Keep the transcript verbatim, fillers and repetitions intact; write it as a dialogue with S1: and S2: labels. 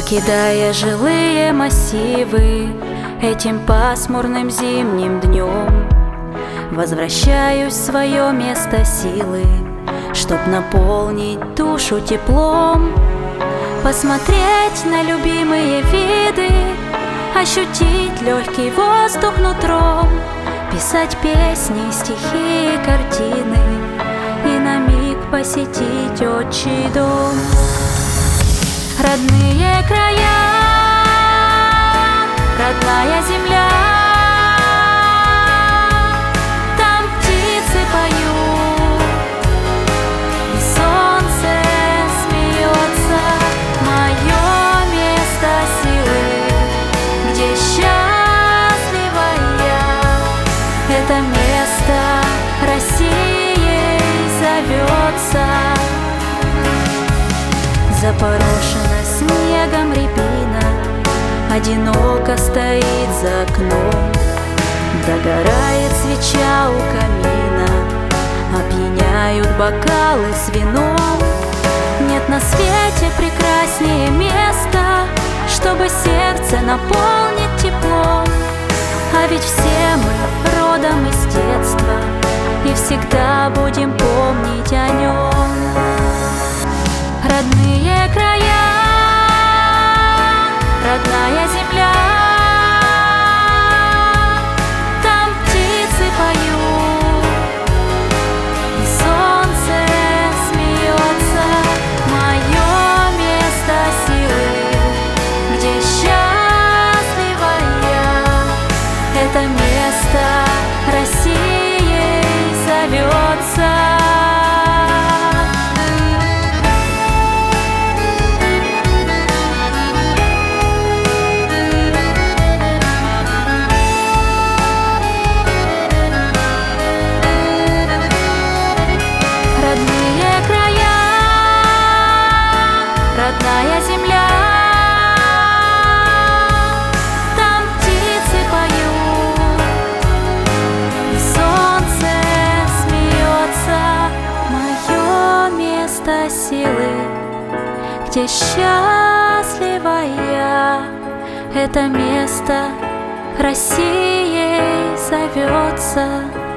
S1: Покидая жилые массивы этим пасмурным зимним днем, возвращаюсь в свое место силы, чтоб наполнить душу теплом, посмотреть на любимые виды, ощутить легкий воздух нутром, писать песни, стихи и картины и на миг посетить отчий дом. Родные края, родная земля, там птицы поют, и солнце смеется. Мое место силы, где счастлива я, это место Россией зовется. Запорошена снегом рябина, одиноко стоит за окном. Догорает свеча у камина, опьяняют бокалы с вином. Нет на свете прекраснее места, чтобы сердце наполнить теплом. А ведь все мы родом из детства и всегда будем помнить о нем. Родные края, родная земля, там птицы поют, и солнце смеется. Мое место силы, где счастлива я, это место Россией зовется. Родная земля, там птицы поют, и солнце смеется. Мое место силы, где счастлива я, это место Россией зовется.